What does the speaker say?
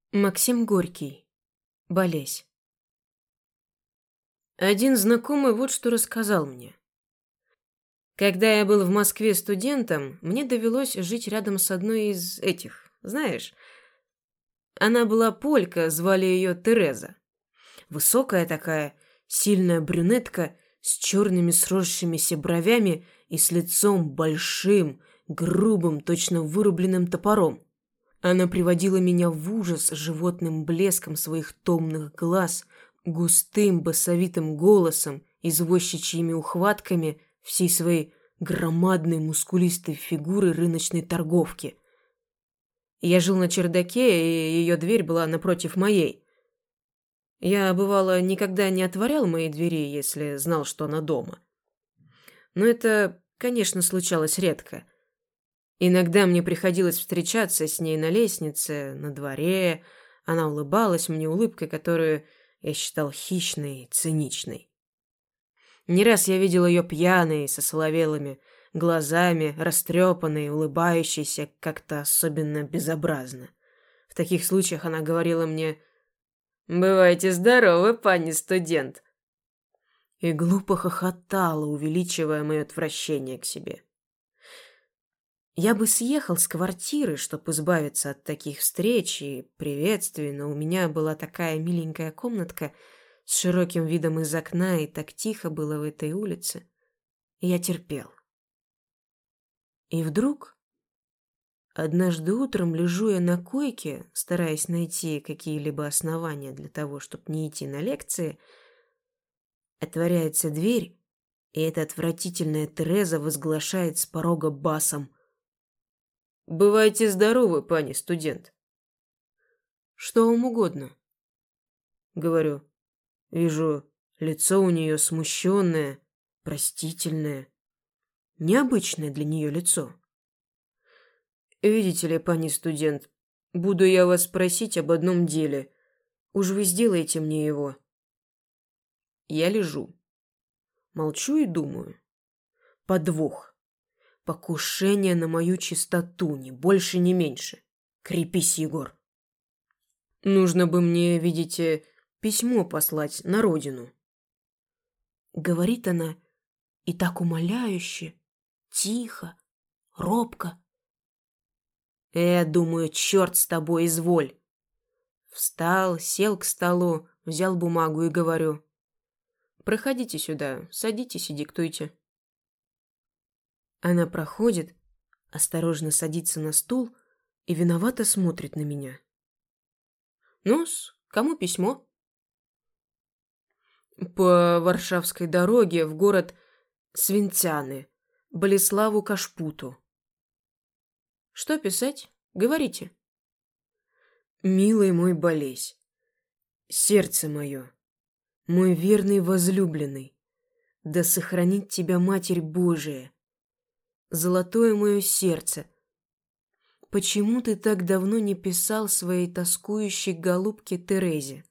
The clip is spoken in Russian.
Максим Горький. Болезнь. Один знакомый вот что рассказал мне. Когда я был в Москве студентом, мне довелось жить рядом с одной из этих, знаешь. Она была полька, звали ее Тереза. Высокая такая, сильная брюнетка с черными сросшимися бровями и с лицом большим, грубым, точно вырубленным топором. Она приводила меня в ужас животным блеском своих томных глаз, густым басовитым голосом, извозчичьими ухватками всей своей громадной мускулистой фигуры рыночной торговки. Я жил на чердаке, и ее дверь была напротив моей. Я, бывало, никогда не отворял мои двери, если знал, что она дома. Но это, конечно, случалось редко. Иногда мне приходилось встречаться с ней на лестнице, на дворе. Она улыбалась мне улыбкой, которую я считал хищной и циничной. Не раз я видел ее пьяной, со соловелыми глазами, растрепанной, улыбающейся как-то особенно безобразно. В таких случаях она говорила мне: «Бывайте здоровы, пани студент!» и глупо хохотала, увеличивая мое отвращение к себе. Я бы съехал с квартиры, чтобы избавиться от таких встреч и приветствий, но у меня была такая миленькая комнатка с широким видом из окна, и так тихо было в этой улице. И я терпел. И вдруг, однажды утром, лежу я на койке, стараясь найти какие-либо основания для того, чтобы не идти на лекции, отворяется дверь, и эта отвратительная Тереза возглашает с порога басом: «Бывайте здоровы, пани студент». «Что вам угодно?» Говорю. Вижу, лицо у нее смущенное, простительное, необычное для нее лицо. «Видите ли, пани студент, буду я вас просить об одном деле. Уж вы сделаете мне его». Я лежу, молчу и думаю. Подвох. Покушение на мою чистоту, ни больше, ни меньше. Крепись, Егор. Нужно бы мне, видите, письмо послать на родину. Говорит она и так умоляюще, тихо, робко. Думаю, черт с тобой, изволь. Встал, сел к столу, взял бумагу и говорю: проходите сюда, садитесь и диктуйте. Она проходит, осторожно садится на стул и виновато смотрит на меня. Ну-с, кому письмо? По Варшавской дороге в город Свинцяны, Болеславу Кашпуту. Что писать? Говорите. Милый мой Болесь, сердце мое, мой верный возлюбленный, да сохранит тебя Матерь Божия. Золотое мое сердце, почему ты так давно не писал своей тоскующей голубке Терезе?